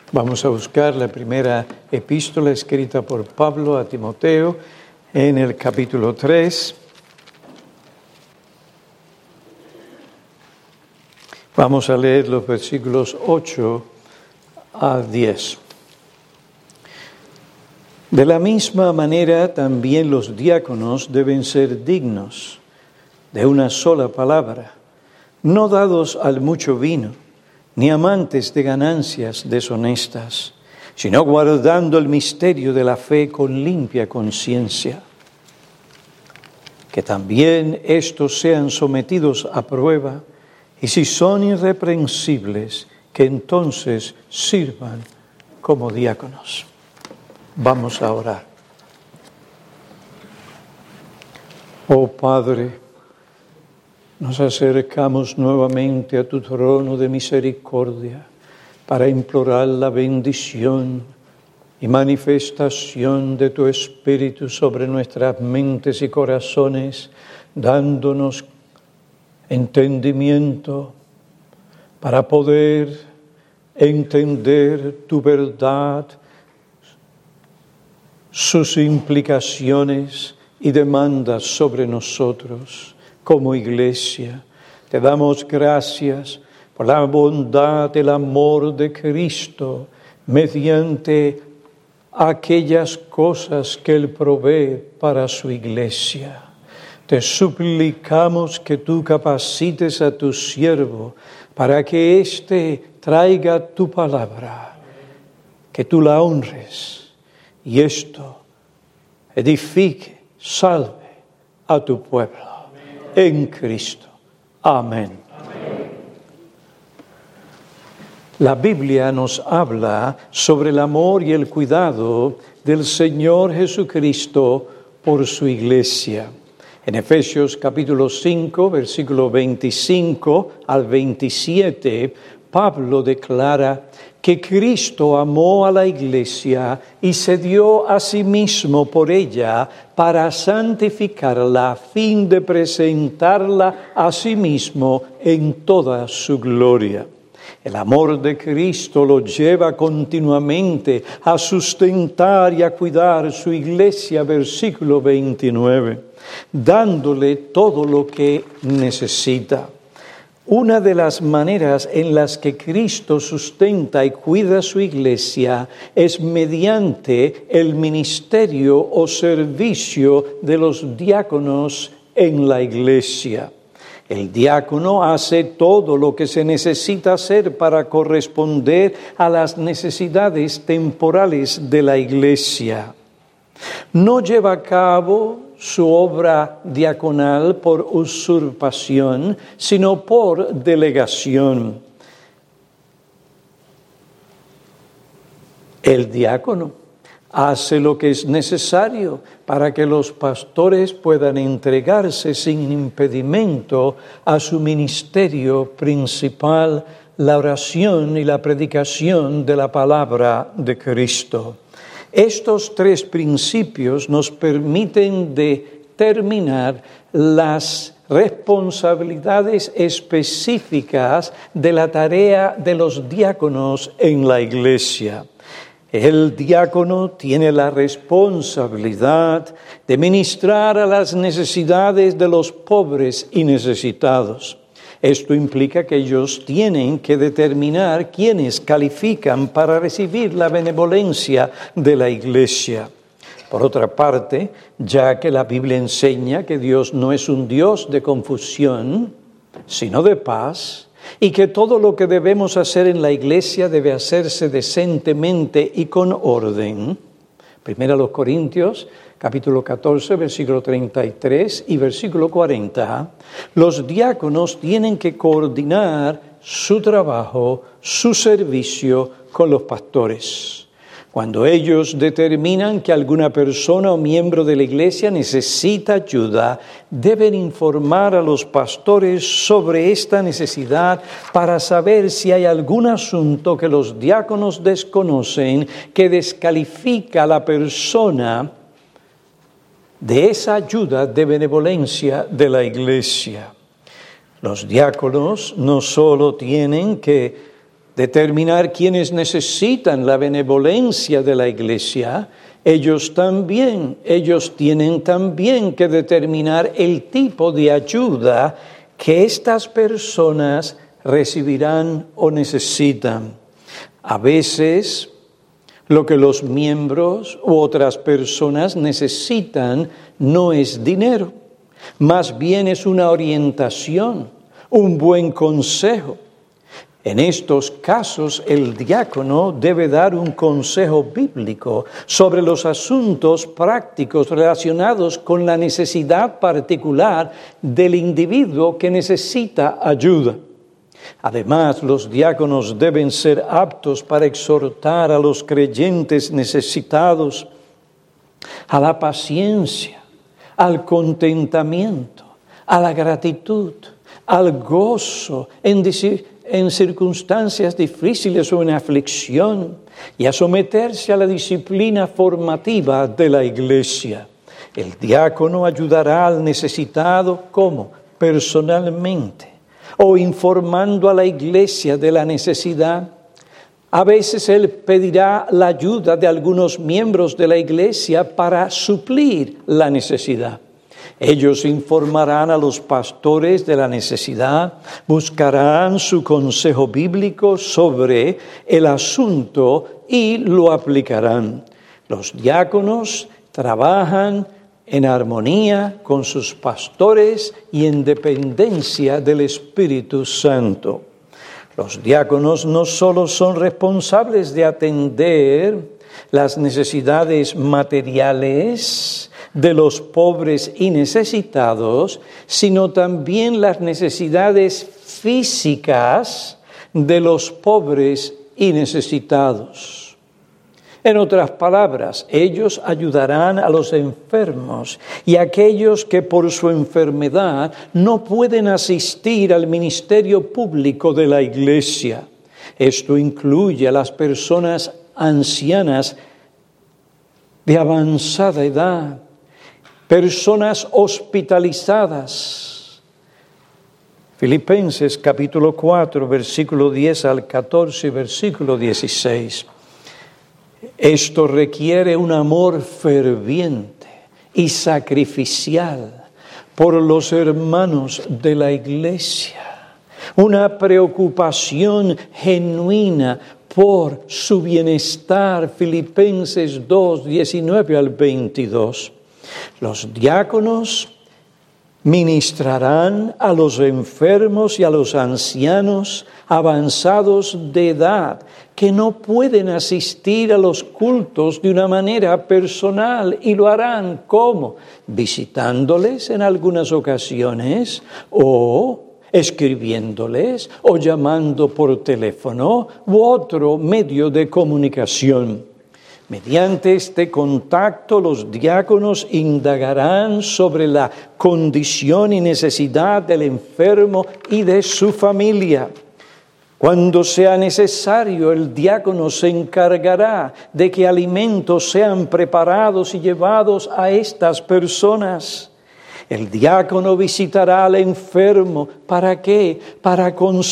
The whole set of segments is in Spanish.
Vamos a buscar la primera epístola escrita por Pablo a Timoteo en el capítulo 3. Vamos a leer los versículos 8 a 10. De la misma manera, también los diáconos deben ser dignos de una sola palabra, no dados al mucho vino, ni amantes de ganancias deshonestas, sino guardando el misterio de la fe con limpia conciencia. Que también estos sean sometidos a prueba, y si son irreprensibles, que entonces sirvan como diáconos. Vamos a orar. Oh Padre, nos acercamos nuevamente a tu trono de misericordia para implorar la bendición y manifestación de tu Espíritu sobre nuestras mentes y corazones, dándonos entendimiento para poder entender tu verdad, sus implicaciones y demandas sobre nosotros. Como iglesia, te damos gracias por la bondad, el amor de Cristo mediante aquellas cosas que Él provee para su iglesia. Te suplicamos que tú capacites a tu siervo para que éste traiga tu palabra, que tú la honres y esto edifique, salve a tu pueblo. En Cristo. Amén. La Biblia nos habla sobre el amor y el cuidado del Señor Jesucristo por su iglesia. En Efesios capítulo 5, versículo 25 al 27, Pablo declara que Cristo amó a la iglesia y se dio a sí mismo por ella para santificarla a fin de presentarla a sí mismo en toda su gloria. El amor de Cristo lo lleva continuamente a sustentar y a cuidar su iglesia, versículo 29, dándole todo lo que necesita. Una de las maneras en las que Cristo sustenta y cuida su iglesia es mediante el ministerio o servicio de los diáconos en la iglesia. El diácono hace todo lo que se necesita hacer para corresponder a las necesidades temporales de la iglesia. No lleva a cabo su obra diaconal por usurpación, sino por delegación. El diácono hace lo que es necesario para que los pastores puedan entregarse sin impedimento a su ministerio principal, la oración y la predicación de la palabra de Cristo. Estos tres principios nos permiten determinar las responsabilidades específicas de la tarea de los diáconos en la iglesia. El diácono tiene la responsabilidad de ministrar a las necesidades de los pobres y necesitados. Esto implica que ellos tienen que determinar quiénes califican para recibir la benevolencia de la iglesia. Por otra parte, ya que la Biblia enseña que Dios no es un Dios de confusión, sino de paz, y que todo lo que debemos hacer en la iglesia debe hacerse decentemente y con orden. Primera a los Corintios, capítulo 14, versículo 33 y versículo 40. Los diáconos tienen que coordinar su trabajo, su servicio con los pastores. Cuando ellos determinan que alguna persona o miembro de la iglesia necesita ayuda, deben informar a los pastores sobre esta necesidad para saber si hay algún asunto que los diáconos desconocen que descalifica a la persona de esa ayuda de benevolencia de la iglesia. Los diáconos no solo tienen que determinar quiénes necesitan la benevolencia de la Iglesia, ellos tienen también que determinar el tipo de ayuda que estas personas recibirán o necesitan. A veces, lo que los miembros u otras personas necesitan no es dinero, más bien es una orientación, un buen consejo. En estos casos, el diácono debe dar un consejo bíblico sobre los asuntos prácticos relacionados con la necesidad particular del individuo que necesita ayuda. Además, los diáconos deben ser aptos para exhortar a los creyentes necesitados a la paciencia, al contentamiento, a la gratitud, al gozo en circunstancias difíciles o en aflicción, y a someterse a la disciplina formativa de la Iglesia. El diácono ayudará al necesitado, ¿cómo? Personalmente, o informando a la Iglesia de la necesidad. A veces él pedirá la ayuda de algunos miembros de la Iglesia para suplir la necesidad. Ellos informarán a los pastores de la necesidad, buscarán su consejo bíblico sobre el asunto y lo aplicarán. Los diáconos trabajan en armonía con sus pastores y en dependencia del Espíritu Santo. Los diáconos no solo son responsables de atender las necesidades materiales de los pobres y necesitados, sino también las necesidades físicas de los pobres y necesitados. En otras palabras, ellos ayudarán a los enfermos y a aquellos que por su enfermedad no pueden asistir al ministerio público de la Iglesia. Esto incluye a las personas ancianas de avanzada edad, personas hospitalizadas. Filipenses capítulo 4, versículo 10 al 14, versículo 16. Esto requiere un amor ferviente y sacrificial por los hermanos de la Iglesia, una preocupación genuina por su bienestar. Filipenses 2, 19 al 22. Los diáconos ministrarán a los enfermos y a los ancianos avanzados de edad que no pueden asistir a los cultos de una manera personal, y lo harán ¿cómo? Visitándoles en algunas ocasiones, o escribiéndoles, o llamando por teléfono u otro medio de comunicación. Mediante este contacto, los diáconos indagarán sobre la condición y necesidad del enfermo y de su familia. Cuando sea necesario, el diácono se encargará de que alimentos sean preparados y llevados a estas personas. El diácono visitará al enfermo. ¿Para qué? Para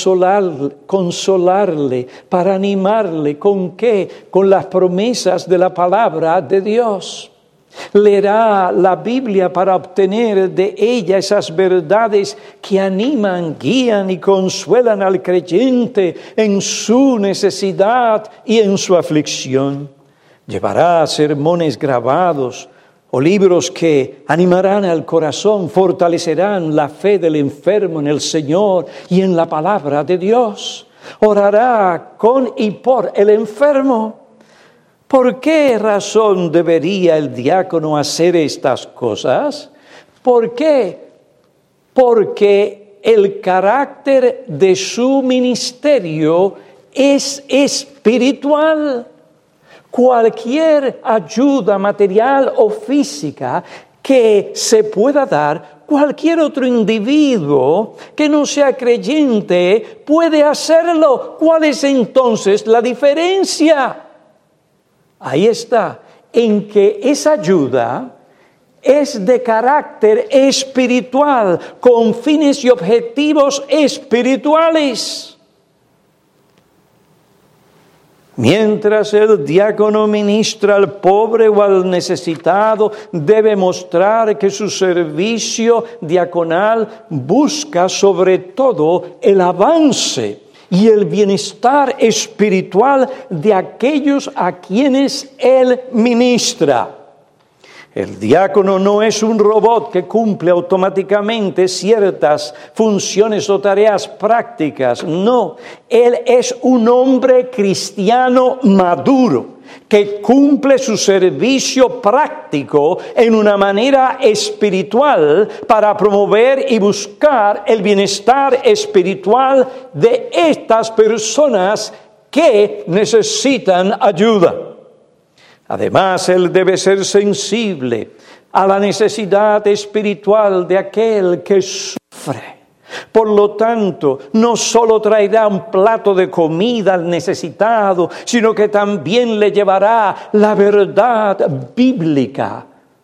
consolarle, para animarle. ¿Con qué? Con las promesas de la palabra de Dios. Leerá la Biblia para obtener de ella esas verdades que animan, guían y consuelan al creyente en su necesidad y en su aflicción. Llevará sermones grabados o libros que animarán al corazón, fortalecerán la fe del enfermo en el Señor y en la palabra de Dios. Orará con y por el enfermo. ¿Por qué razón debería el diácono hacer estas cosas? ¿Por qué? Porque el carácter de su ministerio es espiritual. Cualquier ayuda material o física que se pueda dar, cualquier otro individuo que no sea creyente puede hacerlo. ¿Cuál es entonces la diferencia? Ahí está, en que esa ayuda es de carácter espiritual, con fines y objetivos espirituales. Mientras el diácono ministra al pobre o al necesitado, debe mostrar que su servicio diaconal busca sobre todo el avance y el bienestar espiritual de aquellos a quienes él ministra. El diácono no es un robot que cumple automáticamente ciertas funciones o tareas prácticas. No, él es un hombre cristiano maduro que cumple su servicio práctico en una manera espiritual para promover y buscar el bienestar espiritual de estas personas que necesitan ayuda. Además, él debe ser sensible a la necesidad espiritual de aquel que sufre. Por lo tanto, no solo traerá un plato de comida al necesitado, sino que también le llevará la verdad bíblica.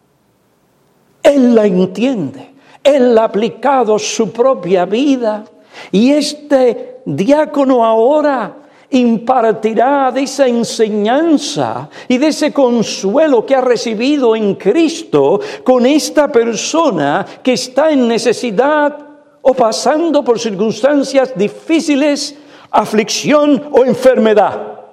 Él la entiende, él ha aplicado su propia vida, y este diácono ahora impartirá de esa enseñanza y de ese consuelo que ha recibido en Cristo con esta persona que está en necesidad o pasando por circunstancias difíciles, aflicción o enfermedad.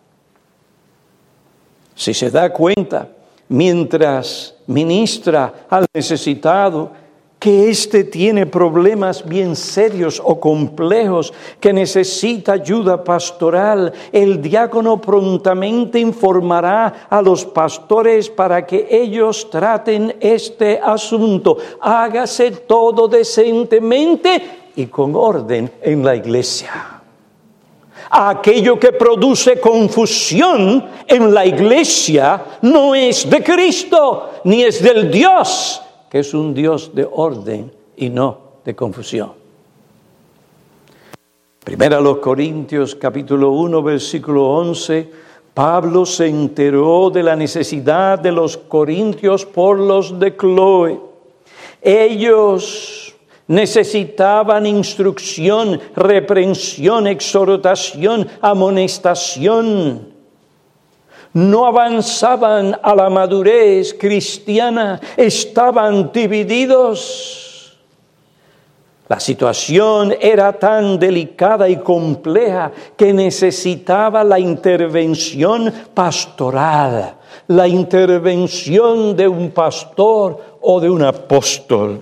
Si se da cuenta, mientras ministra al necesitado, que éste tiene problemas bien serios o complejos, que necesita ayuda pastoral, el diácono prontamente informará a los pastores para que ellos traten este asunto. Hágase todo decentemente y con orden en la iglesia. Aquello que produce confusión en la iglesia no es de Cristo, ni es del Dios, que es un Dios de orden y no de confusión. Primera a los Corintios, capítulo 1, versículo 11, Pablo se enteró de la necesidad de los corintios por los de Cloé. Ellos necesitaban instrucción, reprensión, exhortación, amonestación. No avanzaban a la madurez cristiana, estaban divididos. La situación era tan delicada y compleja que necesitaba la intervención pastoral, la intervención de un pastor o de un apóstol.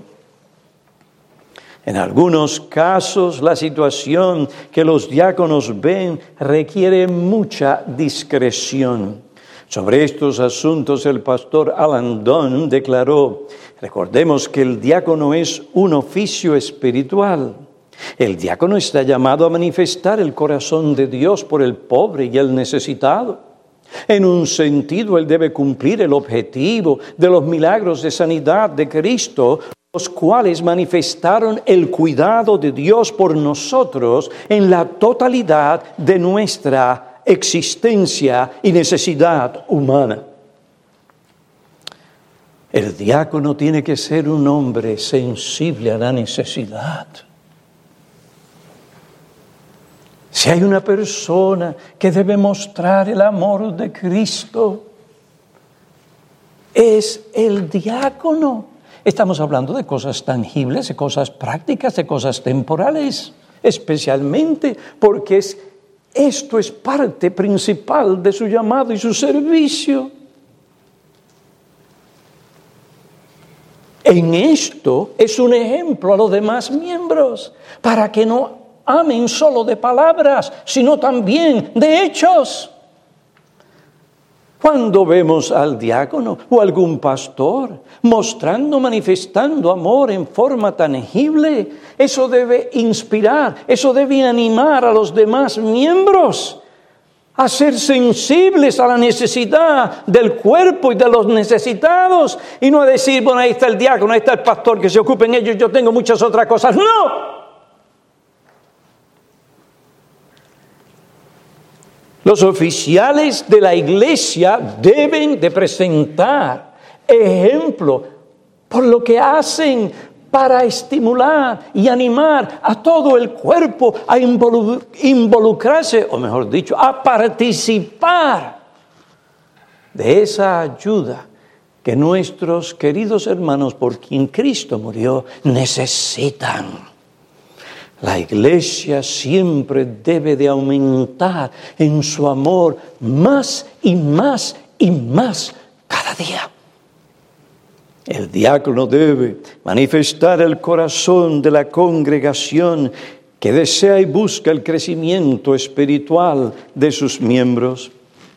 En algunos casos, la situación que los diáconos ven requiere mucha discreción. Sobre estos asuntos, el pastor Alan Dunn declaró: recordemos que el diácono es un oficio espiritual. El diácono está llamado a manifestar el corazón de Dios por el pobre y el necesitado. En un sentido, él debe cumplir el objetivo de los milagros de sanidad de Cristo, los cuales manifestaron el cuidado de Dios por nosotros en la totalidad de nuestra existencia y necesidad humana. El diácono tiene que ser un hombre sensible a la necesidad. Si hay una persona que debe mostrar el amor de Cristo, es el diácono. Estamos hablando de cosas tangibles, de cosas prácticas, de cosas temporales, especialmente porque esto es parte principal de su llamado y su servicio. En esto es un ejemplo a los demás miembros, para que no amen solo de palabras, sino también de hechos. Cuando vemos al diácono o algún pastor mostrando, manifestando amor en forma tangible, eso debe inspirar, eso debe animar a los demás miembros a ser sensibles a la necesidad del cuerpo y de los necesitados, y no a decir, bueno, ahí está el diácono, ahí está el pastor, que se ocupen ellos, yo tengo muchas otras cosas. ¡No! Los oficiales de la iglesia deben de presentar ejemplo por lo que hacen, para estimular y animar a todo el cuerpo a involucrarse, o mejor dicho, a participar de esa ayuda que nuestros queridos hermanos por quien Cristo murió necesitan. La iglesia siempre debe de aumentar en su amor más y más y más cada día. El diácono debe manifestar el corazón de la congregación que desea y busca el crecimiento espiritual de sus miembros.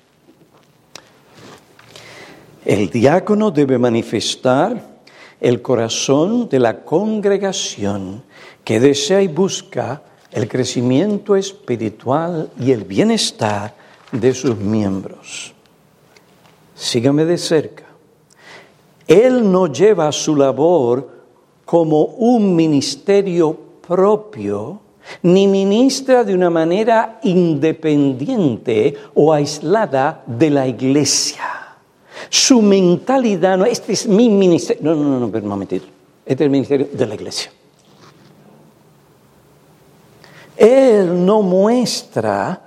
El diácono debe manifestar el corazón de la congregación que desea y busca el crecimiento espiritual y el bienestar de sus miembros. Sígame de cerca. Él no lleva su labor como un ministerio propio, ni ministra de una manera independiente o aislada de la iglesia. Su mentalidad no, este es mi ministerio. No, pero un momentito. Este es el ministerio de la iglesia. Él no muestra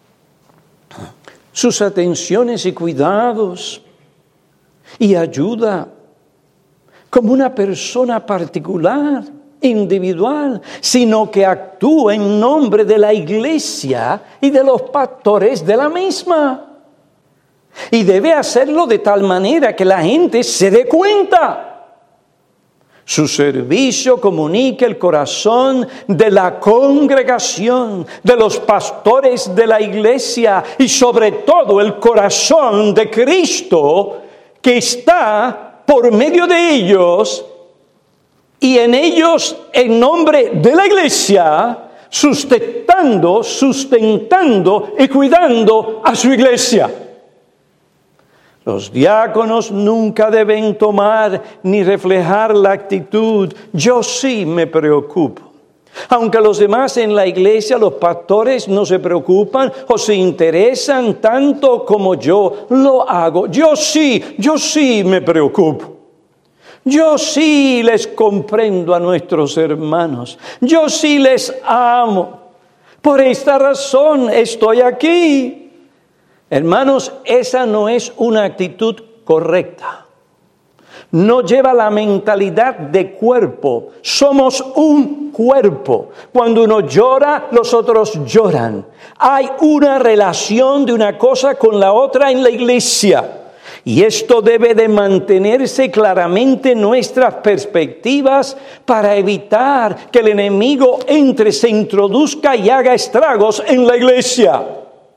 sus atenciones y cuidados y ayuda como una persona particular, individual, sino que actúa en nombre de la iglesia y de los pastores de la misma. Y debe hacerlo de tal manera que la gente se dé cuenta. Su servicio comunica el corazón de la congregación, de los pastores de la iglesia y sobre todo el corazón de Cristo que está por medio de ellos y en ellos en nombre de la iglesia sustentando y cuidando a su iglesia. Los diáconos nunca deben tomar ni reflejar la actitud, yo sí me preocupo. Aunque los demás en la iglesia, los pastores, no se preocupan o se interesan tanto como yo lo hago. Yo sí me preocupo. Yo sí les comprendo a nuestros hermanos. Yo sí les amo. Por esta razón estoy aquí. Hermanos, esa no es una actitud correcta. No lleva la mentalidad de cuerpo. Somos un cuerpo. Cuando uno llora, los otros lloran. Hay una relación de una cosa con la otra en la iglesia. Y esto debe de mantenerse claramente en nuestras perspectivas para evitar que el enemigo entre, se introduzca y haga estragos en la iglesia.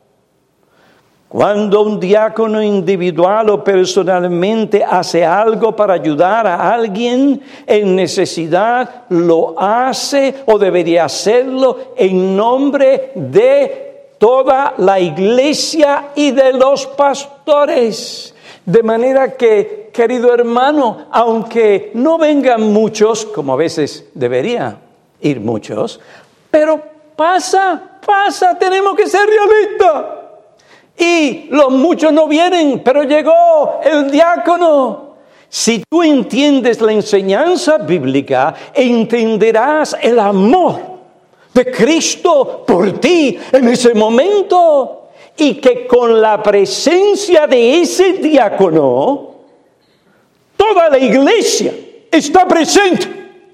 Cuando un diácono individual o personalmente hace algo para ayudar a alguien en necesidad, lo hace o debería hacerlo en nombre de toda la iglesia y de los pastores. De manera que, querido hermano, aunque no vengan muchos, como a veces debería ir muchos, pero pasa, tenemos que ser realistas. Y los muchos no vienen, pero llegó el diácono. Si tú entiendes la enseñanza bíblica, entenderás el amor de Cristo por ti en ese momento. Y que con la presencia de ese diácono, toda la iglesia está presente.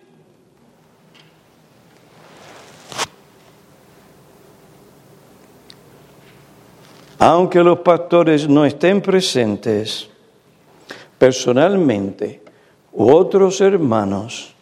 Aunque los pastores no estén presentes personalmente, otros hermanos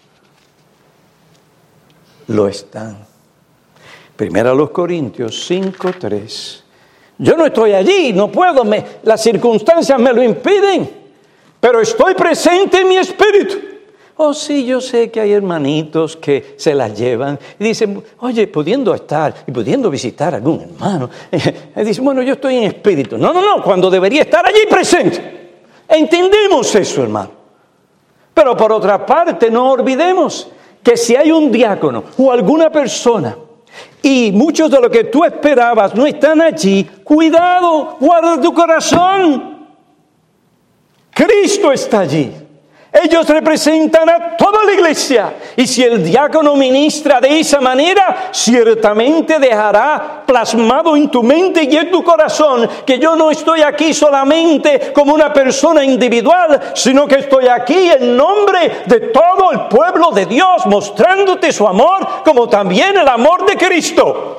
lo están. Primera a los Corintios 5:3. Yo no estoy allí, no puedo, las circunstancias me lo impiden, pero estoy presente en mi espíritu. Oh, sí, yo sé que hay hermanitos que se las llevan y dicen, oye, pudiendo estar y pudiendo visitar a algún hermano, dicen, bueno, yo estoy en espíritu. No, cuando debería estar allí presente. Entendemos eso, hermano. Pero por otra parte, no olvidemos que si hay un diácono o alguna persona y muchos de los que tú esperabas no están allí, cuidado, guarda tu corazón. Cristo está allí. Ellos representan a toda la iglesia. Y si el diácono ministra de esa manera, ciertamente dejará plasmado en tu mente y en tu corazón que yo no estoy aquí solamente como una persona individual, sino que estoy aquí en nombre de todo el pueblo de Dios, mostrándote su amor como también el amor de Cristo.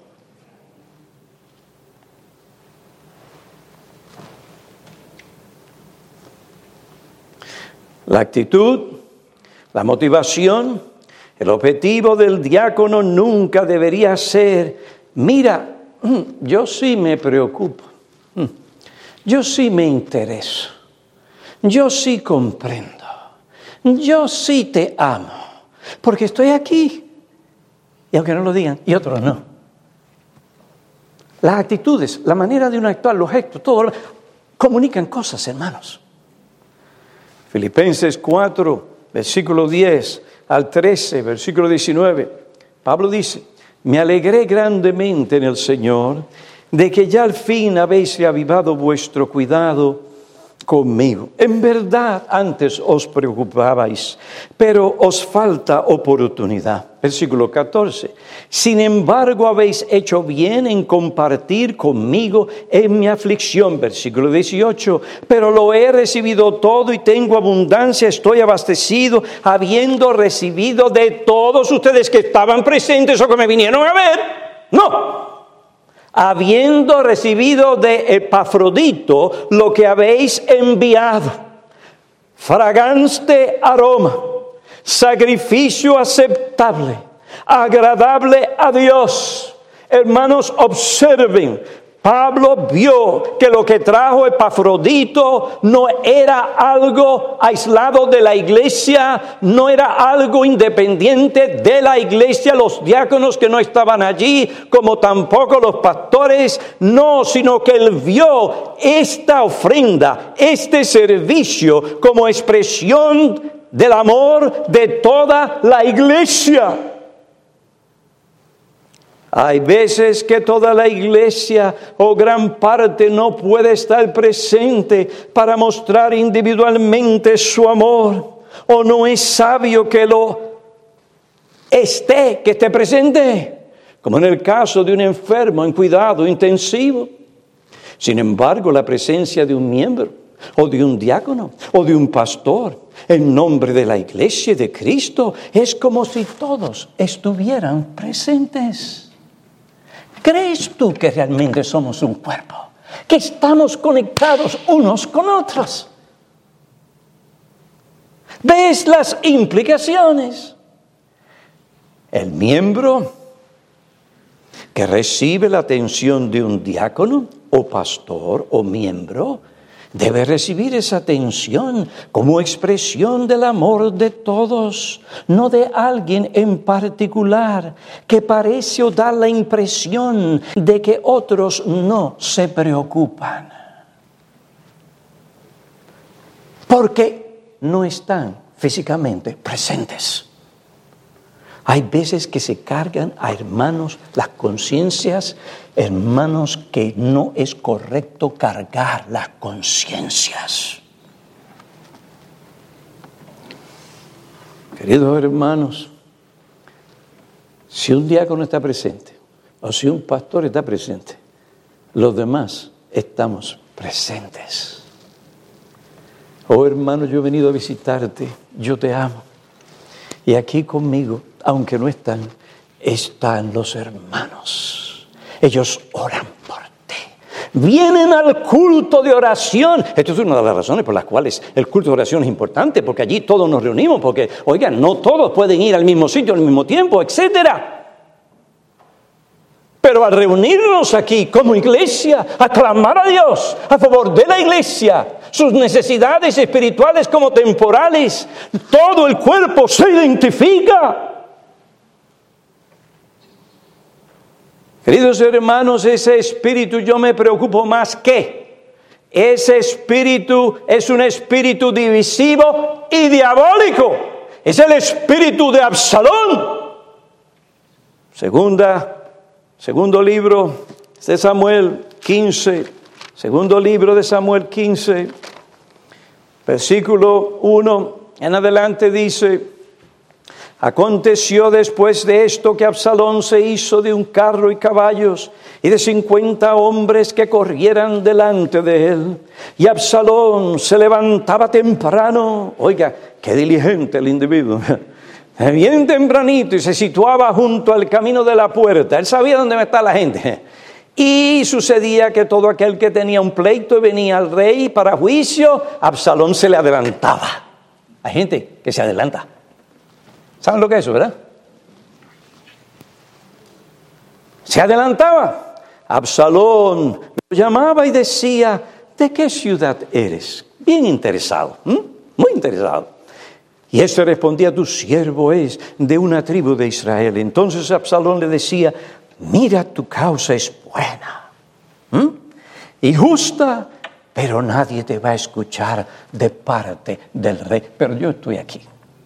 La actitud, la motivación, el objetivo del diácono nunca debería ser, mira, yo sí me preocupo, yo sí me intereso, yo sí comprendo, yo sí te amo, porque estoy aquí, y aunque no lo digan, y otros no. Las actitudes, la manera de uno actuar, los gestos, todo, comunican cosas, hermanos. Filipenses 4, versículo 10 al 13, versículo 19. Pablo dice, me alegré grandemente en el Señor de que ya al fin habéis reavivado vuestro cuidado conmigo. En verdad antes os preocupabais, pero os falta oportunidad. Versículo 14. Sin embargo, habéis hecho bien en compartir conmigo en mi aflicción. Versículo 18. Pero lo he recibido todo y tengo abundancia, estoy abastecido, habiendo recibido de todos ustedes que estaban presentes o que me vinieron a ver. No. Habiendo recibido de Epafrodito lo que habéis enviado, fragante aroma, sacrificio aceptable, agradable a Dios. Hermanos, observen, Pablo vio que lo que trajo Epafrodito no era algo aislado de la iglesia, no era algo independiente de la iglesia, los diáconos que no estaban allí, como tampoco los pastores, no, sino que él vio esta ofrenda, este servicio como expresión del amor de toda la iglesia. Hay veces que toda la iglesia o gran parte no puede estar presente para mostrar individualmente su amor, o no es sabio que esté presente, como en el caso de un enfermo en cuidado intensivo. Sin embargo, la presencia de un miembro, o de un diácono, o de un pastor, en nombre de la iglesia y de Cristo, es como si todos estuvieran presentes. ¿Crees tú que realmente somos un cuerpo? Que estamos conectados unos con otros. ¿Ves las implicaciones? El miembro que recibe la atención de un diácono o pastor o miembro debe recibir esa atención como expresión del amor de todos, no de alguien en particular que parece o da la impresión de que otros no se preocupan, porque no están físicamente presentes. Hay veces que se cargan a hermanos las conciencias, hermanos, que no es correcto cargar las conciencias. Queridos hermanos, si un diácono está presente o si un pastor está presente, los demás estamos presentes. Oh hermano, yo he venido a visitarte, yo te amo. Y aquí conmigo, aunque no están los hermanos. Ellos oran por ti. Vienen al culto de oración. Esto es una de las razones por las cuales el culto de oración es importante, porque allí todos nos reunimos, porque, oigan, no todos pueden ir al mismo sitio al mismo tiempo, etcétera. Pero al reunirnos aquí como iglesia, a clamar a Dios a favor de la iglesia, sus necesidades espirituales como temporales, todo el cuerpo se identifica. Queridos hermanos, ese espíritu yo me preocupo más que. Ese espíritu es un espíritu divisivo y diabólico. Es el espíritu de Absalón. Segundo libro de Samuel 15. Segundo libro de Samuel 15, versículo 1. en adelante dice: aconteció después de esto que Absalón se hizo de un carro y caballos y de 50 hombres que corrieran delante de él. Y Absalón se levantaba temprano. Oiga, qué diligente el individuo. Bien tempranito, y se situaba junto al camino de la puerta. Él sabía dónde está la gente. Y sucedía que todo aquel que tenía un pleito y venía al rey para juicio, Absalón se le adelantaba. Hay gente que se adelanta. ¿Saben lo que es eso, verdad? Se adelantaba. Absalón lo llamaba y decía: ¿de qué ciudad eres? Bien interesado, muy interesado. Y este respondía: tu siervo es de una tribu de Israel. Entonces Absalón le decía: mira, tu causa es buena y justa, pero nadie te va a escuchar de parte del rey. Pero yo estoy aquí.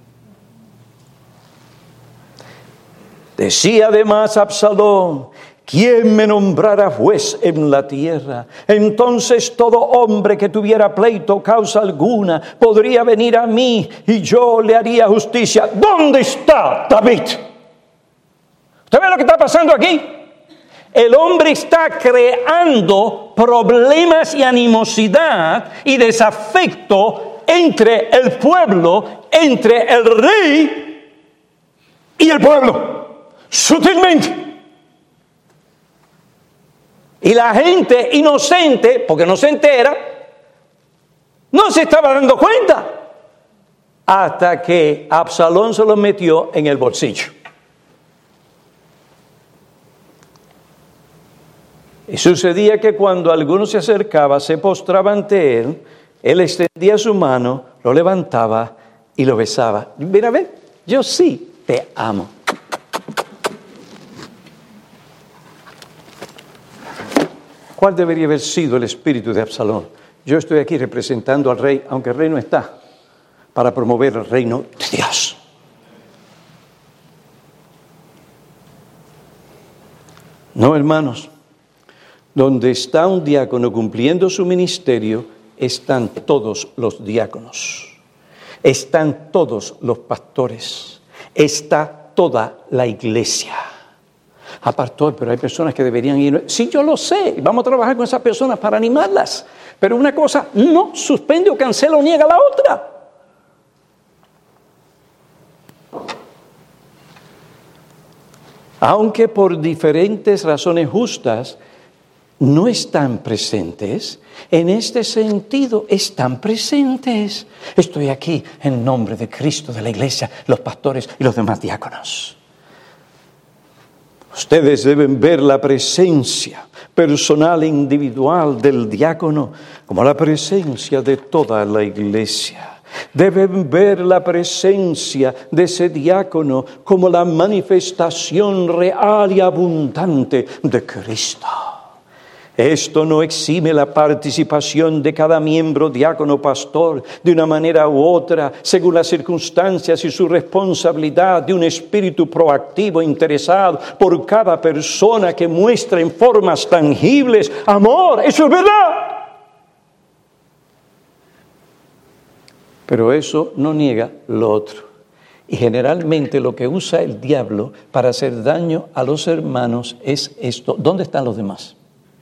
Decía además Absalón: ¿quién me nombrara juez en la tierra? Entonces todo hombre que tuviera pleito o causa alguna podría venir a mí y yo le haría justicia. ¿Dónde está David? ¿Usted ve lo que está pasando aquí? El hombre está creando problemas y animosidad y desafecto entre el pueblo, entre el rey y el pueblo. Sutilmente. Y la gente inocente, porque no se entera, no se estaba dando cuenta hasta que Absalón se lo metió en el bolsillo. Y sucedía que cuando alguno se acercaba, se postraba ante él, él extendía su mano, lo levantaba y lo besaba. Mira, ve, yo sí te amo. ¿Cuál debería haber sido el espíritu de Absalón? Yo estoy aquí representando al rey, aunque el rey no está, para promover el reino de Dios. No, hermanos, donde está un diácono cumpliendo su ministerio, están todos los diáconos, están todos los pastores, está toda la iglesia. Pastor, pero hay personas que deberían ir. Sí, yo lo sé, vamos a trabajar con esas personas para animarlas, pero una cosa no suspende o cancela o niega la otra. Aunque por diferentes razones justas no están presentes, en este sentido están presentes. Estoy aquí en nombre de Cristo, de la iglesia, los pastores y los demás diáconos. Ustedes deben ver la presencia personal e individual del diácono como la presencia de toda la iglesia. Deben ver la presencia de ese diácono como la manifestación real y abundante de Cristo. Esto no exime la participación de cada miembro, diácono, pastor, de una manera u otra, según las circunstancias y su responsabilidad, de un espíritu proactivo, interesado por cada persona que muestra en formas tangibles amor. Eso es verdad. Pero eso no niega lo otro. Y generalmente lo que usa el diablo para hacer daño a los hermanos es esto. ¿Dónde están los demás?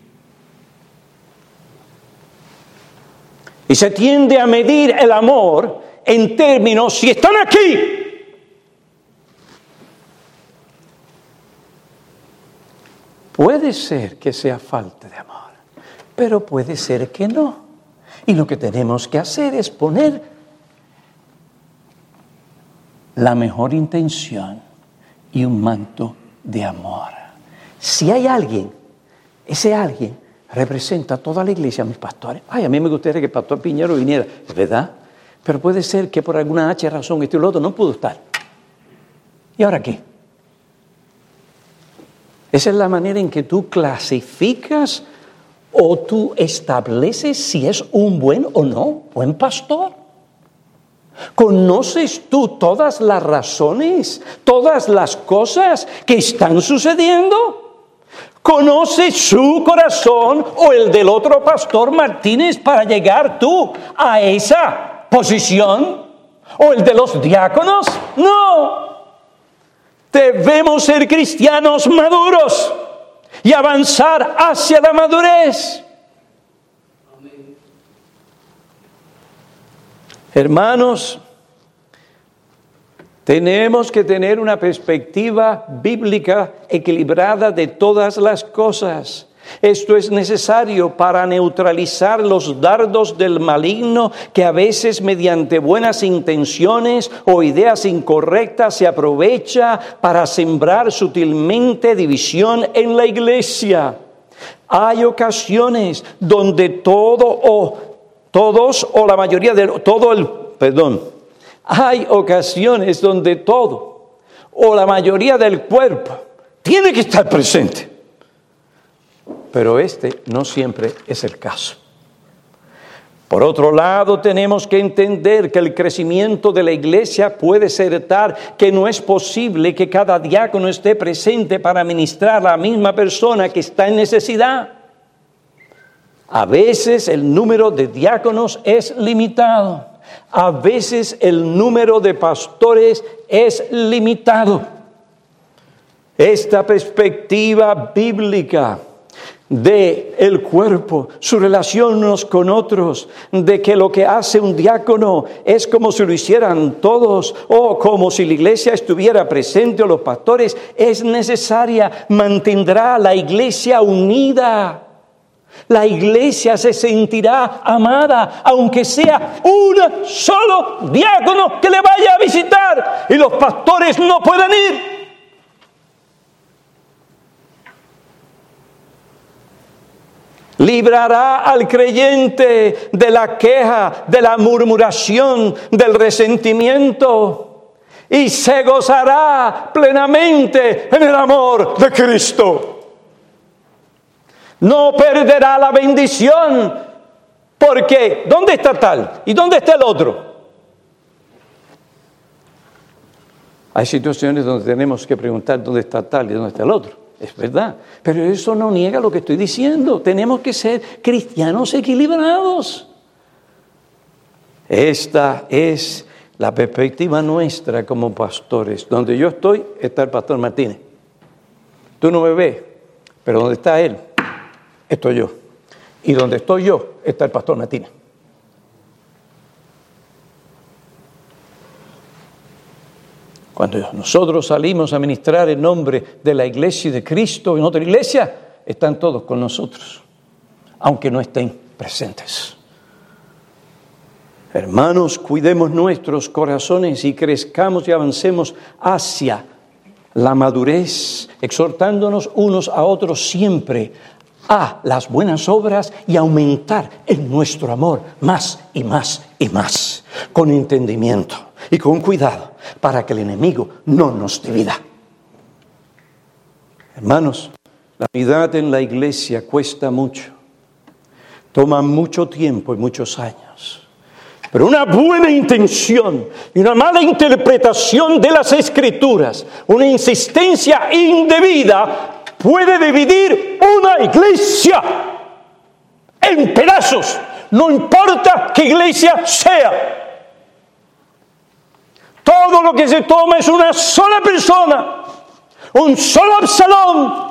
Y se tiende a medir el amor en términos, si están aquí. Puede ser que sea falta de amor, pero puede ser que no. Y lo que tenemos que hacer es poner la mejor intención y un manto de amor. Si hay alguien, ese alguien representa a toda la iglesia, a mis pastores. A mí me gustaría que el pastor Piñero viniera, es verdad, pero puede ser que por alguna razón este o lo otro no pudo estar. ¿Y ahora qué? Esa es la manera en que tú clasificas o tú estableces si es un buen o no buen pastor. ¿Conoces tú todas las razones, todas las cosas que están sucediendo? ¿Conoces su corazón o el del otro pastor Martínez para llegar tú a esa posición? ¿O el de los diáconos? No. Debemos ser cristianos maduros y avanzar hacia la madurez. Hermanos, tenemos que tener una perspectiva bíblica equilibrada de todas las cosas. Esto es necesario para neutralizar los dardos del maligno que a veces mediante buenas intenciones o ideas incorrectas se aprovecha para sembrar sutilmente división en la iglesia. Hay ocasiones donde hay ocasiones donde todo o la mayoría del cuerpo tiene que estar presente. Pero este no siempre es el caso. Por otro lado, tenemos que entender que el crecimiento de la iglesia puede ser tal que no es posible que cada diácono esté presente para ministrar a la misma persona que está en necesidad. A veces el número de diáconos es limitado. A veces el número de pastores es limitado. Esta perspectiva bíblica de el cuerpo, su relación unos con otros, de que lo que hace un diácono es como si lo hicieran todos o como si la iglesia estuviera presente o los pastores, es necesaria, mantendrá a la iglesia unida. La iglesia se sentirá amada, aunque sea un solo diácono que le vaya a visitar y los pastores no puedan ir. Librará al creyente de la queja, de la murmuración, del resentimiento y se gozará plenamente en el amor de Cristo. No perderá la bendición porque ¿dónde está tal? ¿Y dónde está el otro? Hay situaciones donde tenemos que preguntar dónde está tal y dónde está el otro. Es verdad, pero eso no niega lo que estoy diciendo. Tenemos que ser cristianos equilibrados. Esta es la perspectiva nuestra como pastores. Donde yo estoy, está el pastor Martínez. Tú no me ves, pero donde está él, estoy yo. Y donde estoy yo, está el pastor Martínez. Cuando nosotros salimos a ministrar en nombre de la iglesia y de Cristo en otra iglesia, están todos con nosotros, aunque no estén presentes. Hermanos, cuidemos nuestros corazones y crezcamos y avancemos hacia la madurez, exhortándonos unos a otros siempre a las buenas obras y aumentar en nuestro amor más y más y más, con entendimiento y con cuidado, para que el enemigo no nos divida. Hermanos, la unidad en la iglesia cuesta mucho, toma mucho tiempo y muchos años. Pero una buena intención y una mala interpretación de las Escrituras, una insistencia indebida, puede dividir una iglesia en pedazos, no importa qué iglesia sea. Todo lo que se toma es una sola persona, un solo Absalón,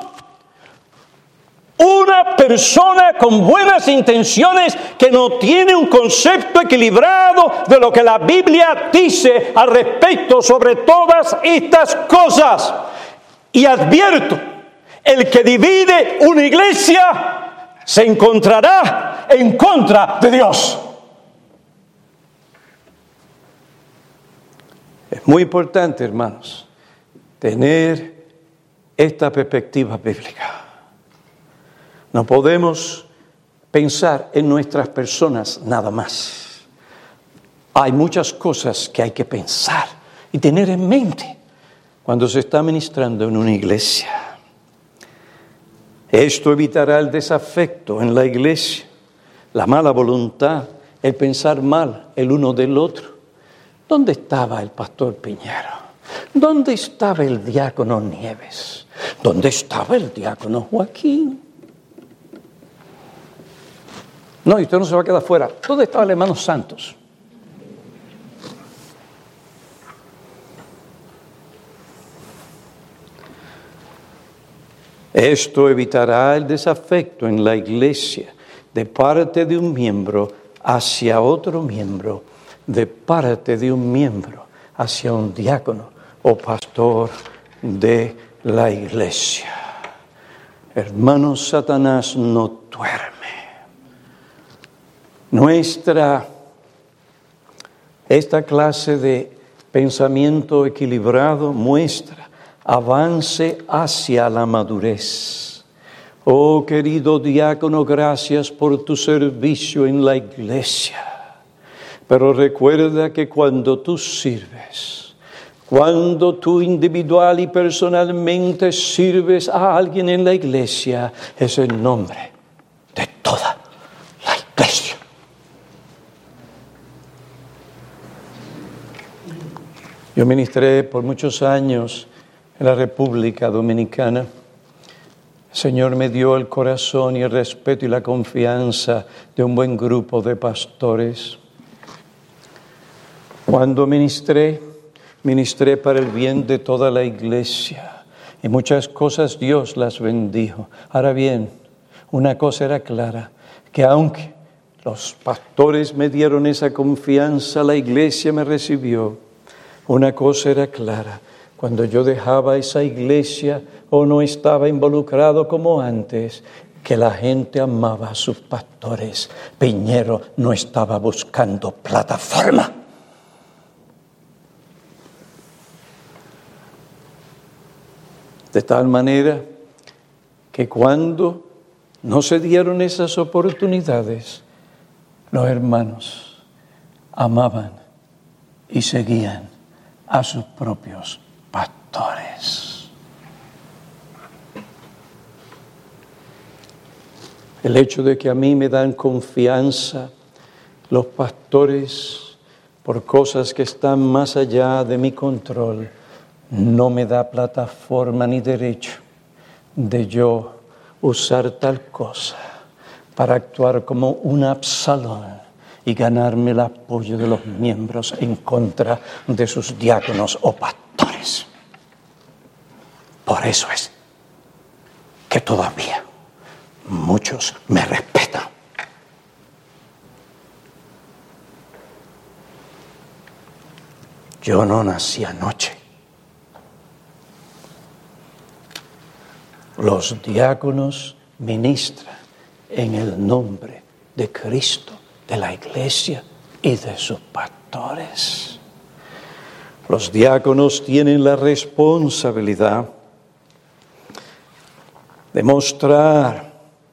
una persona con buenas intenciones que no tiene un concepto equilibrado de lo que la Biblia dice al respecto sobre todas estas cosas. Y advierto, el que divide una iglesia se encontrará en contra de Dios. Es muy importante, hermanos, tener esta perspectiva bíblica. No podemos pensar en nuestras personas nada más. Hay muchas cosas que hay que pensar y tener en mente cuando se está ministrando en una iglesia. Esto evitará el desafecto en la iglesia, la mala voluntad, el pensar mal el uno del otro. ¿Dónde estaba el pastor Piñero? ¿Dónde estaba el diácono Nieves? ¿Dónde estaba el diácono Joaquín? No, y usted no se va a quedar fuera. ¿Dónde estaba el hermano Santos? Esto evitará el desafecto en la iglesia de parte de un miembro hacia otro miembro, de parte de un miembro hacia un diácono o pastor de la iglesia. Hermanos, Satanás no duerme. Esta clase de pensamiento equilibrado muestra avance hacia la madurez. Oh, querido diácono, gracias por tu servicio en la iglesia. Pero recuerda que cuando tú sirves, cuando tú individual y personalmente sirves a alguien en la iglesia, es el nombre de toda la iglesia. Yo ministré por muchos años en la República Dominicana. El Señor me dio el corazón y el respeto y la confianza de un buen grupo de pastores. Cuando ministré para el bien de toda la iglesia. Y muchas cosas Dios las bendijo. Ahora bien, una cosa era clara, que aunque los pastores me dieron esa confianza, la iglesia me recibió. Una cosa era clara, cuando yo dejaba esa iglesia o no estaba involucrado como antes, que la gente amaba a sus pastores. Piñero no estaba buscando plataforma. De tal manera que cuando no se dieron esas oportunidades, los hermanos amaban y seguían a sus propios pastores. El hecho de que a mí me dan confianza los pastores por cosas que están más allá de mi control, no me da plataforma ni derecho de yo usar tal cosa para actuar como un Absalón y ganarme el apoyo de los miembros en contra de sus diáconos o pastores. Por eso es que todavía muchos me respetan. Yo no nací anoche. Los diáconos ministran en el nombre de Cristo, de la iglesia y de sus pastores. Los diáconos tienen la responsabilidad de mostrar,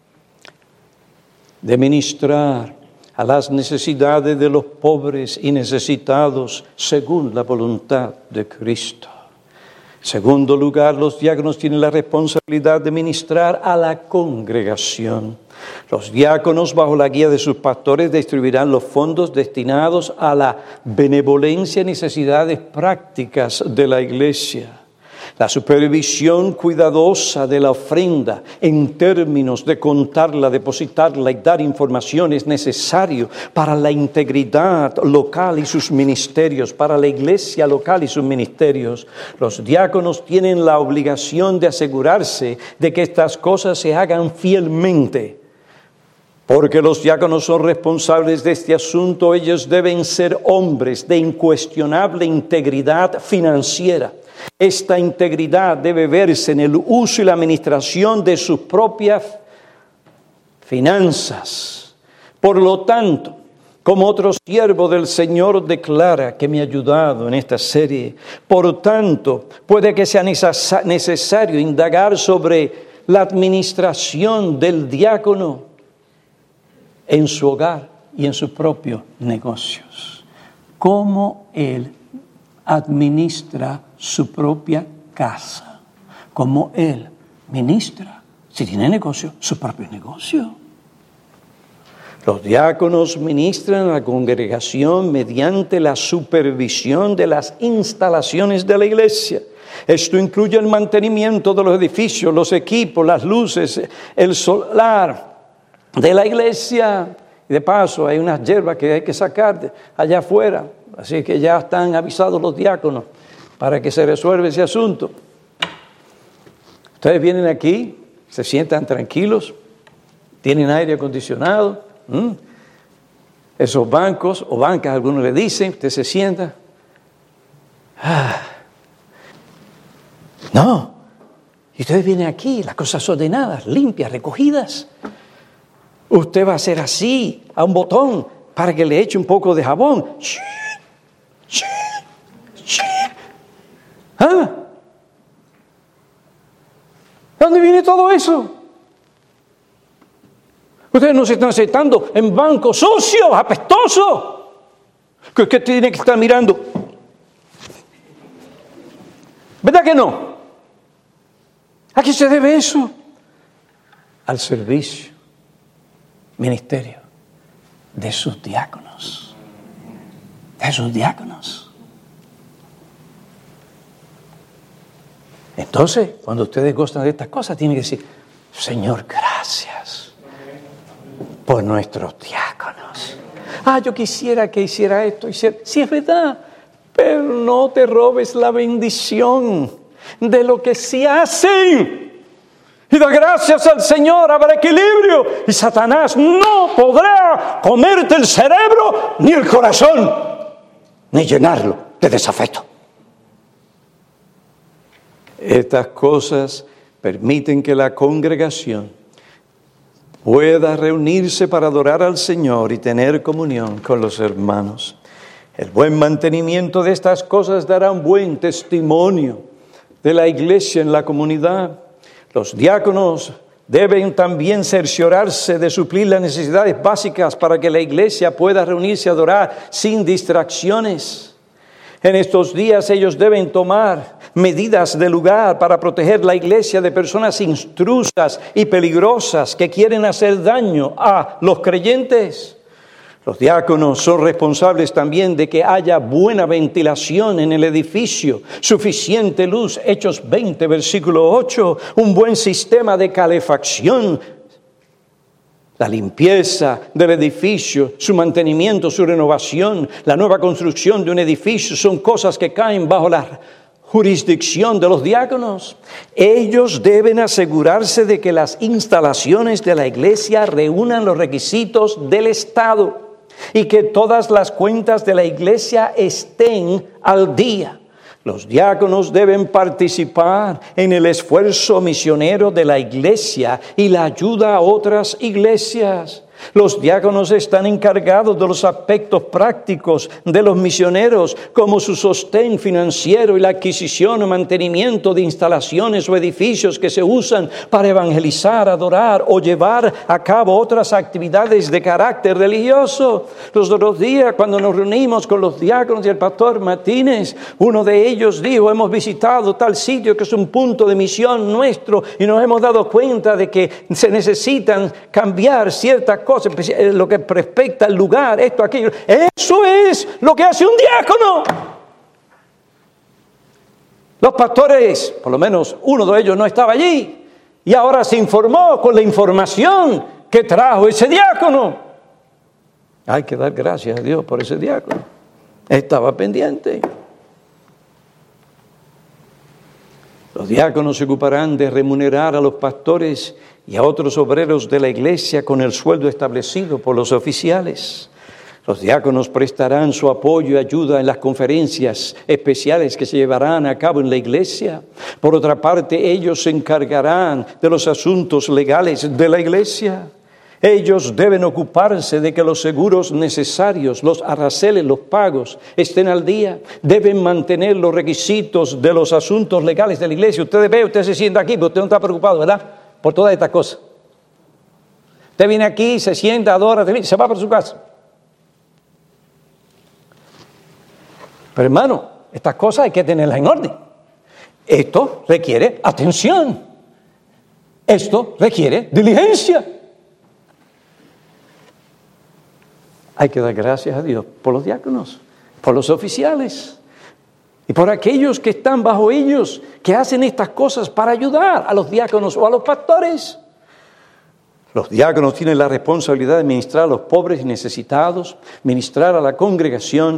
de ministrar a las necesidades de los pobres y necesitados según la voluntad de Cristo. En segundo lugar, los diáconos tienen la responsabilidad de ministrar a la congregación. Los diáconos, bajo la guía de sus pastores, distribuirán los fondos destinados a la benevolencia y necesidades prácticas de la iglesia. La supervisión cuidadosa de la ofrenda en términos de contarla, depositarla y dar información es necesario para la integridad local y sus ministerios, para la iglesia local y sus ministerios. Los diáconos tienen la obligación de asegurarse de que estas cosas se hagan fielmente. Porque los diáconos son responsables de este asunto, ellos deben ser hombres de incuestionable integridad financiera. Esta integridad debe verse en el uso y la administración de sus propias finanzas. Por lo tanto, como otro siervo del Señor declara que me ha ayudado en esta serie, por tanto, puede que sea necesario indagar sobre la administración del diácono en su hogar y en sus propios negocios. Cómo él administra su propia casa, como él ministra, si tiene negocio, su propio negocio. Los diáconos ministran a la congregación mediante la supervisión de las instalaciones de la iglesia. Esto incluye el mantenimiento de los edificios, los equipos, las luces, el solar de la iglesia. Y de paso, hay unas hierbas que hay que sacar allá afuera. Así que ya están avisados los diáconos para que se resuelva ese asunto. Ustedes vienen aquí se sientan tranquilos, tienen aire acondicionado. Esos bancos o bancas, algunos le dicen, usted se sienta. No, y ustedes vienen aquí, las cosas ordenadas, limpias, recogidas. Usted va a hacer así, a un botón, para que le eche un poco de jabón. ¿Dónde viene todo eso? Ustedes no se están sentando en bancos sucios, apestosos. ¿Qué tiene que estar mirando? ¿Verdad que no? ¿A qué se debe eso? Al servicio, ministerio de sus diáconos. De sus diáconos. Entonces, cuando ustedes gustan de estas cosas, tienen que decir, Señor, gracias por nuestros diáconos. Yo quisiera que hiciera esto. Sí, es verdad, pero no te robes la bendición de lo que sí hacen. Y da gracias al Señor, habrá equilibrio. Y Satanás no podrá comerte el cerebro ni el corazón, ni llenarlo de desafecto. Estas cosas permiten que la congregación pueda reunirse para adorar al Señor y tener comunión con los hermanos. El buen mantenimiento de estas cosas dará un buen testimonio de la iglesia en la comunidad. Los diáconos deben también cerciorarse de suplir las necesidades básicas para que la iglesia pueda reunirse a adorar sin distracciones. En estos días ellos deben tomar medidas de lugar para proteger la iglesia de personas intrusas y peligrosas que quieren hacer daño a los creyentes. Los diáconos son responsables también de que haya buena ventilación en el edificio, suficiente luz, Hechos 20, versículo 8, un buen sistema de calefacción, la limpieza del edificio, su mantenimiento, su renovación, la nueva construcción de un edificio, son cosas que caen bajo la jurisdicción de los diáconos. Ellos deben asegurarse de que las instalaciones de la iglesia reúnan los requisitos del Estado y que todas las cuentas de la iglesia estén al día. Los diáconos deben participar en el esfuerzo misionero de la iglesia y la ayuda a otras iglesias. Los diáconos están encargados de los aspectos prácticos de los misioneros, como su sostén financiero y la adquisición o mantenimiento de instalaciones o edificios que se usan para evangelizar, adorar o llevar a cabo otras actividades de carácter religioso. Los otros días, cuando nos reunimos con los diáconos y el pastor Martínez, uno de ellos dijo, hemos visitado tal sitio que es un punto de misión nuestro y nos hemos dado cuenta de que se necesitan cambiar ciertas cosas, lo que respecta al lugar, esto, aquello. Eso es lo que hace un diácono. Los pastores, por lo menos uno de ellos no estaba allí, y ahora se informó con la información que trajo ese diácono. Hay que dar gracias a Dios por ese diácono. Estaba pendiente. Los diáconos se ocuparán de remunerar a los pastores y a otros obreros de la iglesia con el sueldo establecido por los oficiales. Los diáconos prestarán su apoyo y ayuda en las conferencias especiales que se llevarán a cabo en la iglesia. Por otra parte, ellos se encargarán de los asuntos legales de la iglesia. Ellos deben ocuparse de que los seguros necesarios, los araceles, los pagos estén al día. Deben mantener los requisitos de los asuntos legales de la iglesia. Usted se sienta aquí, pero usted no está preocupado, ¿verdad? Por todas estas cosas. Usted viene aquí, se sienta, adora, se va para su casa. Pero hermano, estas cosas hay que tenerlas en orden. Esto requiere atención. Esto requiere diligencia. Hay que dar gracias a Dios por los diáconos, por los oficiales y por aquellos que están bajo ellos, que hacen estas cosas para ayudar a los diáconos o a los pastores. Los diáconos tienen la responsabilidad de ministrar a los pobres y necesitados, ministrar a la congregación.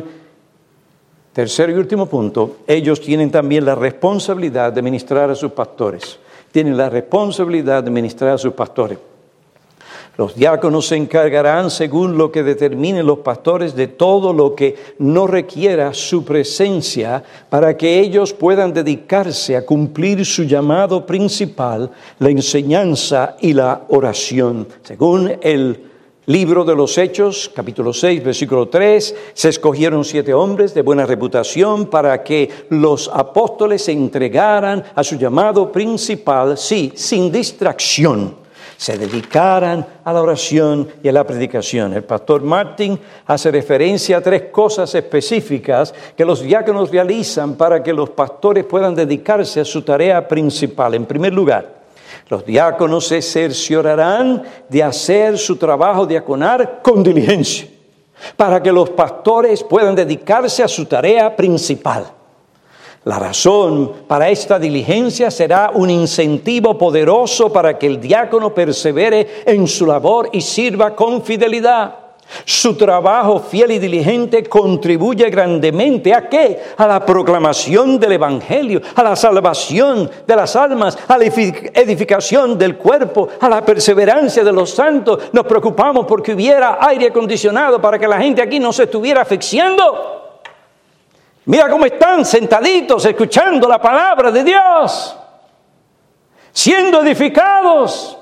Tercer y último punto, ellos tienen también la responsabilidad de ministrar a sus pastores. tienen la responsabilidad de ministrar a sus pastores. Los diáconos se encargarán, según lo que determinen los pastores, de todo lo que no requiera su presencia para que ellos puedan dedicarse a cumplir su llamado principal, la enseñanza y la oración. Según el Libro de los Hechos, capítulo 6, versículo 3, se escogieron 7 hombres de buena reputación para que los apóstoles se entregaran a su llamado principal, sí, sin distracción. Se dedicaran a la oración y a la predicación. El pastor Martin hace referencia a 3 cosas específicas que los diáconos realizan para que los pastores puedan dedicarse a su tarea principal. En primer lugar, los diáconos se cerciorarán de hacer su trabajo diaconal con diligencia, para que los pastores puedan dedicarse a su tarea principal. La razón para esta diligencia será un incentivo poderoso para que el diácono persevere en su labor y sirva con fidelidad. Su trabajo fiel y diligente contribuye grandemente ¿a qué? A la proclamación del Evangelio, a la salvación de las almas, a la edificación del cuerpo, a la perseverancia de los santos. Nos preocupamos porque hubiera aire acondicionado para que la gente aquí no se estuviera asfixiando. Mira cómo están sentaditos escuchando la palabra de Dios, siendo edificados.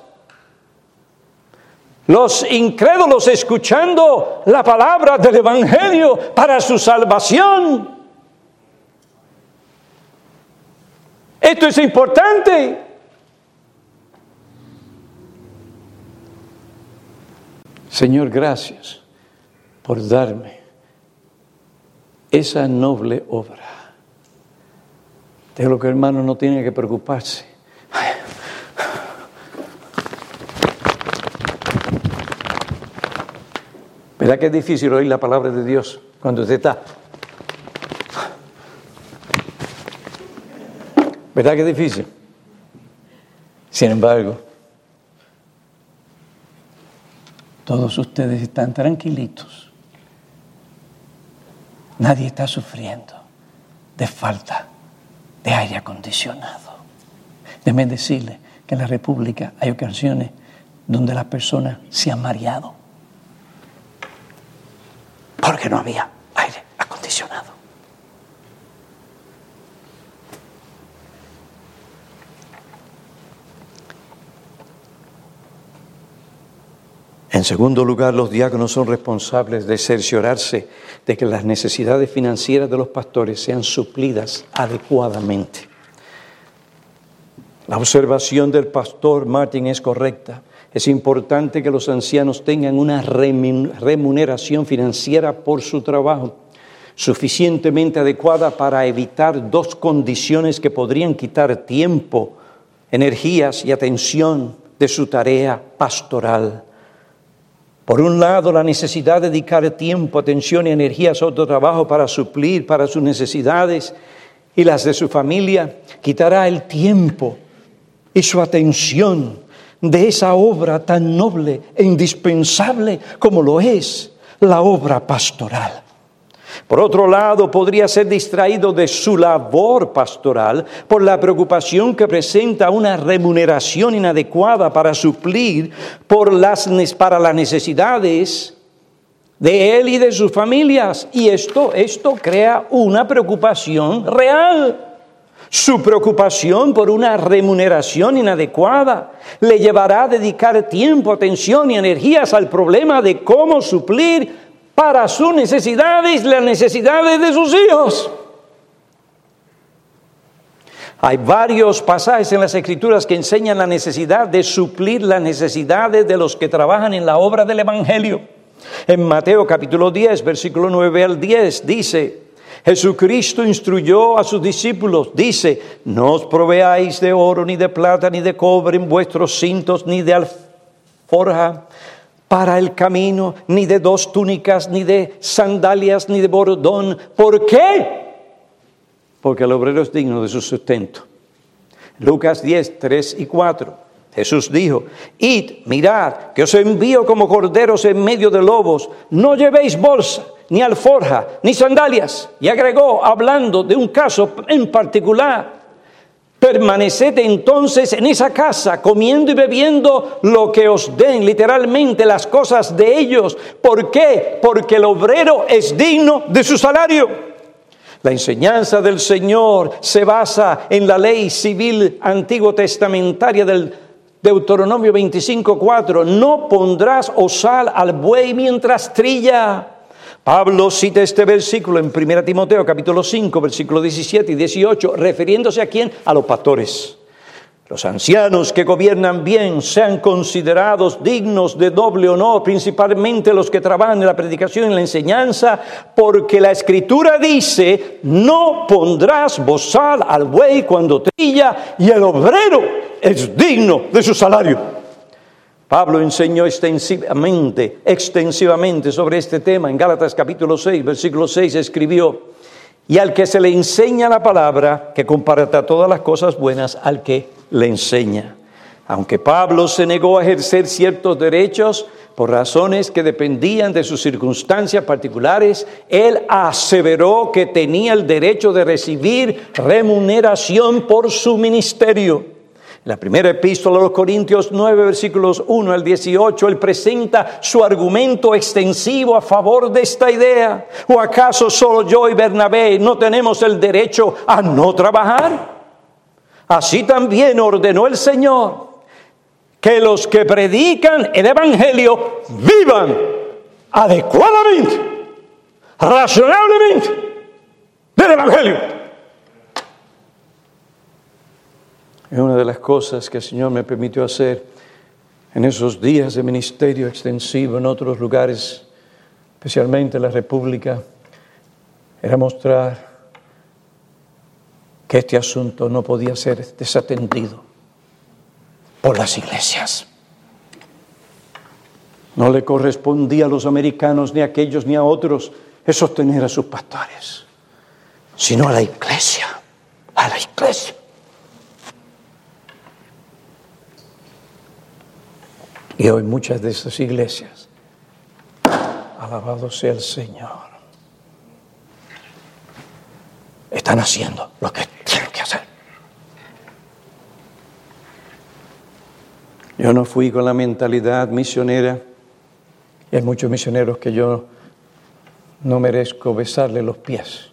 Los incrédulos escuchando la palabra del Evangelio para su salvación. Esto es importante. Señor, gracias por darme esa noble obra. De lo que el hermano no tiene que preocuparse. ¿Verdad que es difícil oír la palabra de Dios cuando usted está? ¿Verdad que es difícil? Sin embargo, todos ustedes están tranquilitos. Nadie está sufriendo de falta de aire acondicionado. Déjenme decirle que en la República hay ocasiones donde las personas se han mareado porque no había aire acondicionado. En segundo lugar, los diáconos son responsables de cerciorarse de que las necesidades financieras de los pastores sean suplidas adecuadamente. La observación del pastor Martin es correcta. Es importante que los ancianos tengan una remuneración financiera por su trabajo suficientemente adecuada para evitar 2 condiciones que podrían quitar tiempo, energías y atención de su tarea pastoral. Por un lado, la necesidad de dedicar tiempo, atención y energías a otro trabajo para suplir para sus necesidades y las de su familia, quitará el tiempo y su atención de esa obra tan noble e indispensable como lo es la obra pastoral. Por otro lado, podría ser distraído de su labor pastoral por la preocupación que presenta una remuneración inadecuada para suplir para las necesidades de él y de sus familias. Y esto crea una preocupación real. Su preocupación por una remuneración inadecuada le llevará a dedicar tiempo, atención y energías al problema de cómo suplir para sus necesidades, las necesidades de sus hijos. Hay varios pasajes en las Escrituras que enseñan la necesidad de suplir las necesidades de los que trabajan en la obra del Evangelio. En Mateo capítulo 10, versículo 9 al 10, dice: Jesucristo instruyó a sus discípulos, dice: no os proveáis de oro, ni de plata, ni de cobre en vuestros cintos, ni de alforja para el camino, ni de 2 túnicas, ni de sandalias, ni de bordón. ¿Por qué? Porque el obrero es digno de su sustento. Lucas 10, 3 y 4. Jesús dijo: id, mirad, que os envío como corderos en medio de lobos. No llevéis bolsa, ni alforja, ni sandalias. Y agregó, hablando de un caso en particular: Permaneced entonces en esa casa, comiendo y bebiendo lo que os den, literalmente las cosas de ellos. ¿Por qué? Porque el obrero es digno de su salario. La enseñanza del Señor se basa en la ley civil antiguo testamentaria del Deuteronomio 25:4. No pondrás ozal al buey mientras trilla. Pablo cita este versículo en 1 Timoteo capítulo 5, versículos 17 y 18, refiriéndose ¿a quién? A los pastores. Los ancianos que gobiernan bien sean considerados dignos de doble honor, principalmente los que trabajan en la predicación y en la enseñanza, porque la Escritura dice, no pondrás bozal al buey cuando trilla, y el obrero es digno de su salario. Pablo enseñó extensivamente sobre este tema. En Gálatas capítulo 6, versículo 6 escribió, y al que se le enseña la palabra, que comparta todas las cosas buenas al que le enseña. Aunque Pablo se negó a ejercer ciertos derechos por razones que dependían de sus circunstancias particulares, él aseveró que tenía el derecho de recibir remuneración por su ministerio. En la primera epístola a los Corintios 9, versículos 1 al 18, él presenta su argumento extensivo a favor de esta idea. ¿O acaso solo yo y Bernabé no tenemos el derecho a no trabajar? Así también ordenó el Señor que los que predican el Evangelio vivan adecuadamente, razonablemente del Evangelio. Es una de las cosas que el Señor me permitió hacer en esos días de ministerio extensivo en otros lugares, especialmente en la República, era mostrar que este asunto no podía ser desatendido por las iglesias. No le correspondía a los americanos, ni a aquellos, ni a otros, sostener a sus pastores, sino a la iglesia, a la iglesia. Y hoy muchas de esas iglesias, alabado sea el Señor, están haciendo lo que tienen que hacer. Yo no fui con la mentalidad misionera, y hay muchos misioneros que yo no merezco besarle los pies,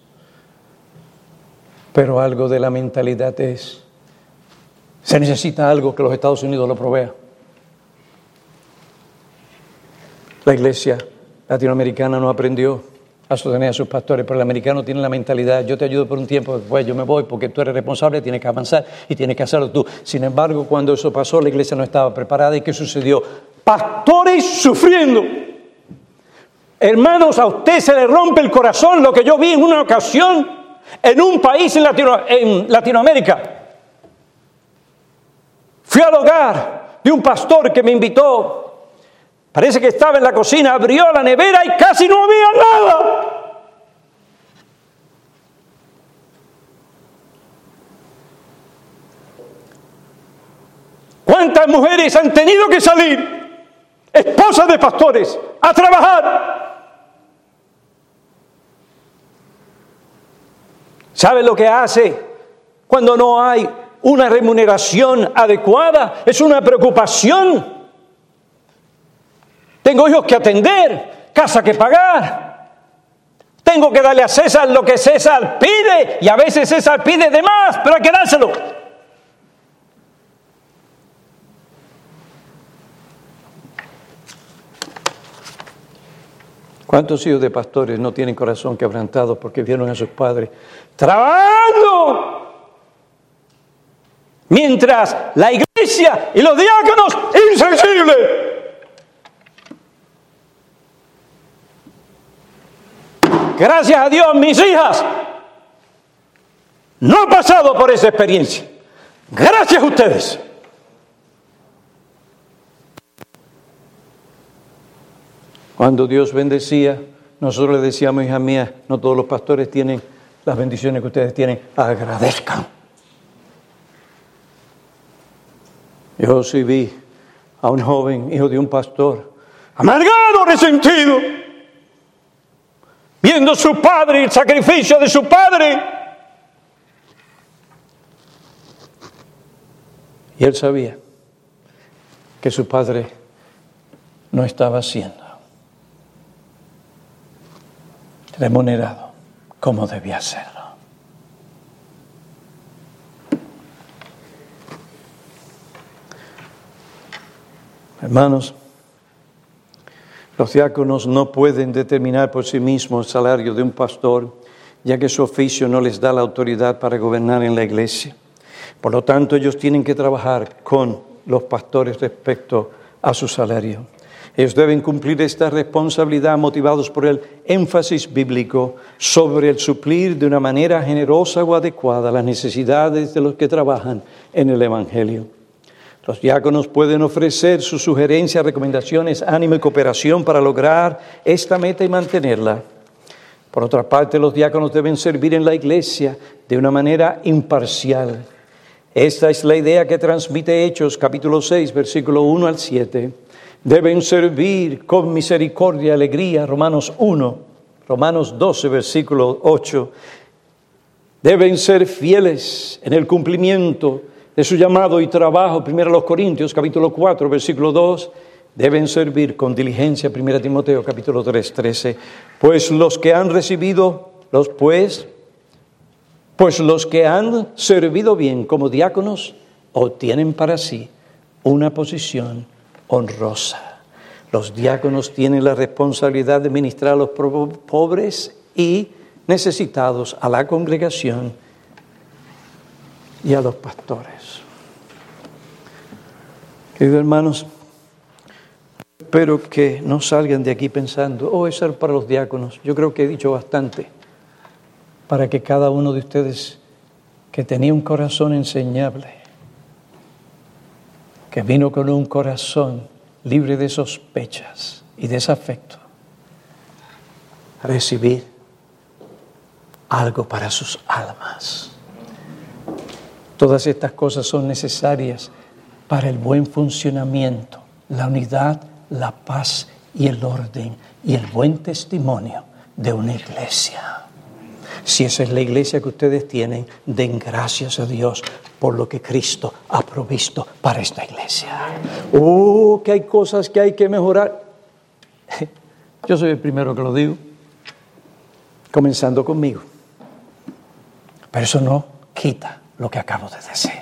pero algo de la mentalidad es, se necesita algo que los Estados Unidos lo provea. La iglesia latinoamericana no aprendió a sostener a sus pastores, pero el americano tiene la mentalidad, yo te ayudo por un tiempo, después yo me voy porque tú eres responsable, tienes que avanzar y tienes que hacerlo tú. Sin embargo, cuando eso pasó, la iglesia no estaba preparada. ¿Y qué sucedió? Pastores sufriendo. Hermanos, a usted se le rompe el corazón lo que yo vi en una ocasión en un país en Latinoamérica. Fui al hogar de un pastor que me invitó. Parece que estaba en la cocina, abrió la nevera y casi no había nada. ¿Cuántas mujeres han tenido que salir, esposas de pastores, a trabajar? ¿Sabe lo que hace cuando no hay una remuneración adecuada? Es una preocupación. Tengo hijos que atender, casa que pagar. Tengo que darle a César lo que César pide, y a veces César pide de más, pero hay que dárselo. ¿Cuántos hijos de pastores no tienen corazón quebrantado porque vieron a sus padres trabajando? Mientras la iglesia y los diáconos insensibles. Gracias a Dios, mis hijas no han pasado por esa experiencia. Gracias a ustedes. Cuando Dios bendecía, nosotros le decíamos, hija mía, no todos los pastores tienen las bendiciones que ustedes tienen. Agradezcan. Yo sí vi a un joven, hijo de un pastor, amargado, resentido, viendo a su padre, el sacrificio de su padre. Y él sabía que su padre no estaba siendo remunerado como debía serlo. Hermanos, los diáconos no pueden determinar por sí mismos el salario de un pastor, ya que su oficio no les da la autoridad para gobernar en la iglesia. Por lo tanto, ellos tienen que trabajar con los pastores respecto a su salario. Ellos deben cumplir esta responsabilidad motivados por el énfasis bíblico sobre el suplir de una manera generosa o adecuada las necesidades de los que trabajan en el Evangelio. Los diáconos pueden ofrecer sus sugerencias, recomendaciones, ánimo y cooperación para lograr esta meta y mantenerla. Por otra parte, los diáconos deben servir en la iglesia de una manera imparcial. Esta es la idea que transmite Hechos, capítulo 6, versículo 1 al 7. Deben servir con misericordia y alegría, Romanos 1, Romanos 12, versículo 8. Deben ser fieles en el cumplimiento de su llamado y trabajo, 1 Corintios, capítulo 4, versículo 2. Deben servir con diligencia, 1 Timoteo, capítulo 3, 13. Pues los que han servido bien como diáconos obtienen para sí una posición honrosa. Los diáconos tienen la responsabilidad de ministrar a los pobres y necesitados, a la congregación y a los pastores. Queridos hermanos, espero que no salgan de aquí pensando, eso es para los diáconos. Yo creo que he dicho bastante para que cada uno de ustedes que tenía un corazón enseñable, que vino con un corazón libre de sospechas y desafecto, a recibir algo para sus almas. Todas estas cosas son necesarias para el buen funcionamiento, la unidad, la paz y el orden y el buen testimonio de una iglesia. Si esa es la iglesia que ustedes tienen, den gracias a Dios por lo que Cristo ha provisto para esta iglesia. Que hay cosas que hay que mejorar. Yo soy el primero que lo digo, comenzando conmigo. Pero eso no quita lo que acabo de decir.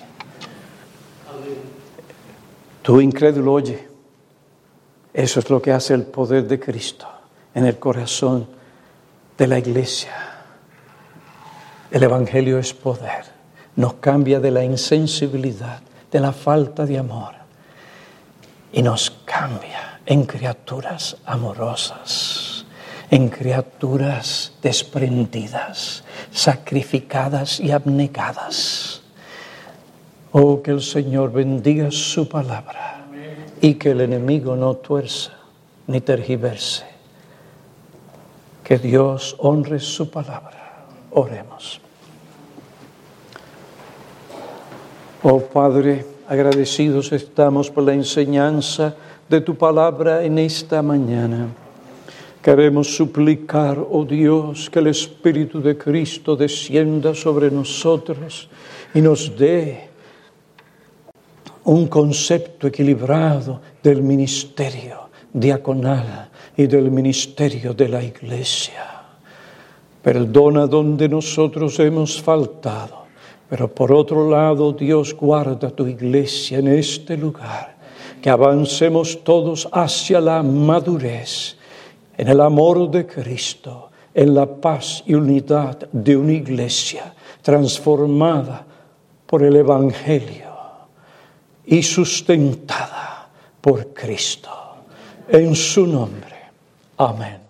Tú, incrédulo, oye, eso es lo que hace el poder de Cristo en el corazón de la iglesia. El Evangelio es poder. Nos cambia de la insensibilidad, de la falta de amor, y nos cambia en criaturas amorosas, en criaturas desprendidas, sacrificadas y abnegadas. Que el Señor bendiga su palabra y que el enemigo no tuerza ni tergiverse. Que Dios honre su palabra. Oremos. Padre, agradecidos estamos por la enseñanza de tu palabra en esta mañana. Queremos suplicar, Dios, que el Espíritu de Cristo descienda sobre nosotros y nos dé un concepto equilibrado del ministerio diaconal y del ministerio de la iglesia. Perdona donde nosotros hemos faltado, pero por otro lado, Dios, guarda tu iglesia en este lugar, que avancemos todos hacia la madurez, en el amor de Cristo, en la paz y unidad de una iglesia transformada por el Evangelio y sustentada por Cristo. En su nombre. Amén.